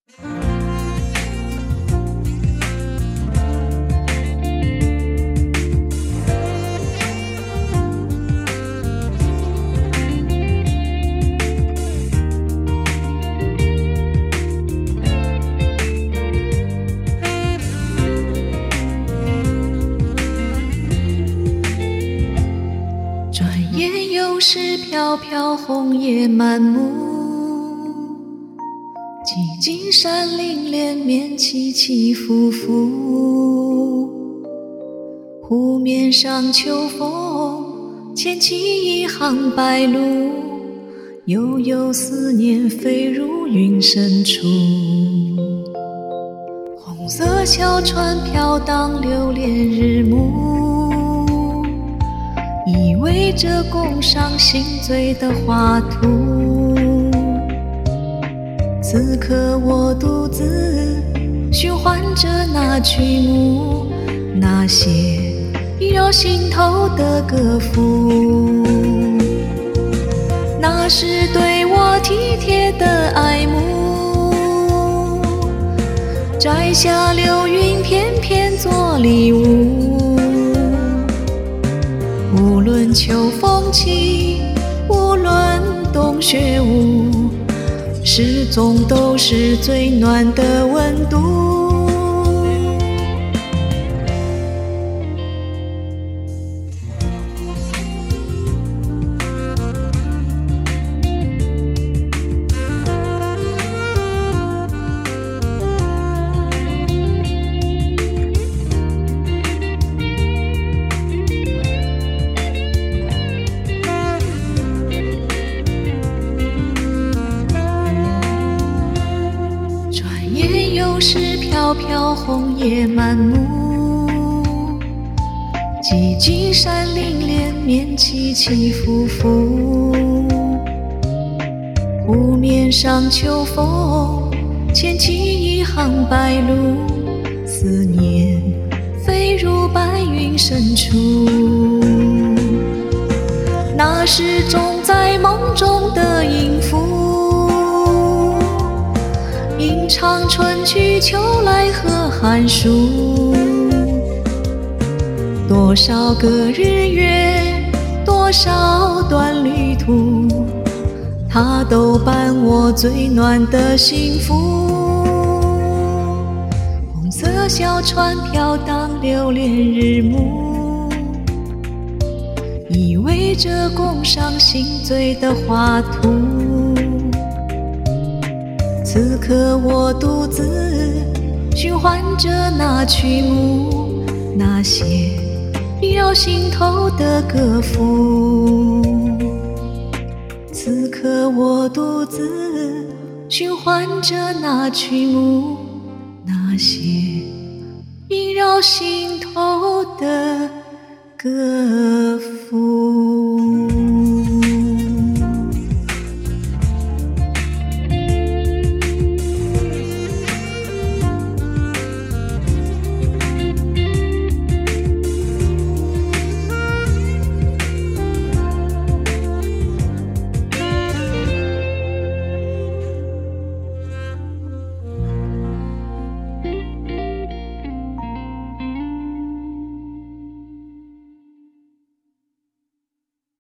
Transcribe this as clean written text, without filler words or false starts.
又是飘飘红叶满目，几经山林连绵起起伏伏。湖面上秋风牵起一行白鹭，悠悠思念飞入云深处。红色小船飘荡流连日暮，意味着共赏心醉的画图。此刻我独自循环着那曲目，那些萦绕心头的歌赋，那是对我体贴的爱慕。摘下流云片片做礼物，无论秋风起，无论冬雪舞，始终都是最暖的温度。又是飘飘红叶满目，几经山林连绵起起伏伏。湖面上秋风牵起一行白鹭，思念飞入白云深处。那是种在梦中的音符，吟唱春去秋来和寒暑。多少个日月，多少段旅途，它都伴我最暖的幸福。红色小船飘荡流连日暮，意味着共赏心醉的画图。此刻我独自循环着那曲目，那些萦绕心头的歌赋。此刻我独自循环着那曲目，那些萦绕心头的歌赋。